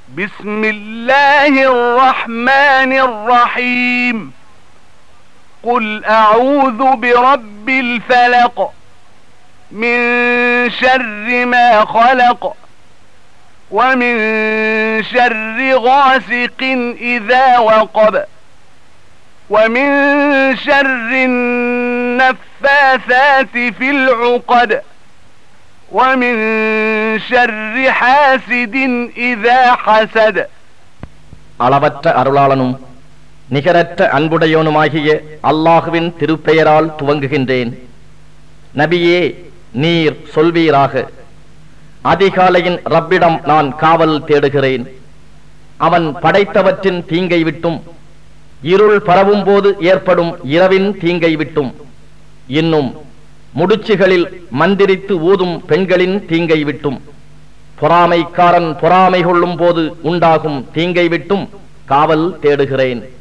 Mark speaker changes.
Speaker 1: بسم الله الرحمن الرحيم قل أعوذ برب الفلق من شر ما خلق ومن شر غاسق إذا وقب ومن شر النفاثات في العقد ومن شر حاسد إذا حسد.
Speaker 2: அளவற்ற அருளாளனும் நிகரற்ற அன்புடையோனுமாகிய அல்லாஹுவின் திருப்பெயரால் துவங்குகின்றேன். நபியே, நீர் சொல்வீராக, அதிகாலையின் ரப்பிடம் நான் காவல் தேடுகிறேன். அவன் படைத்தவற்றின் தீங்கை விட்டும், இருள் பரவும் போது ஏற்படும் இரவின் தீங்கை விட்டும், இன்னும் முடிச்சுகளில் மந்திரித்து ஊதும் பெண்களின் தீங்கை விட்டும், பொறாமைக்காரன் பொறாமை கொள்ளும் போது உண்டாகும் தீங்கை விட்டும் காவல் தேடுகிறேன்.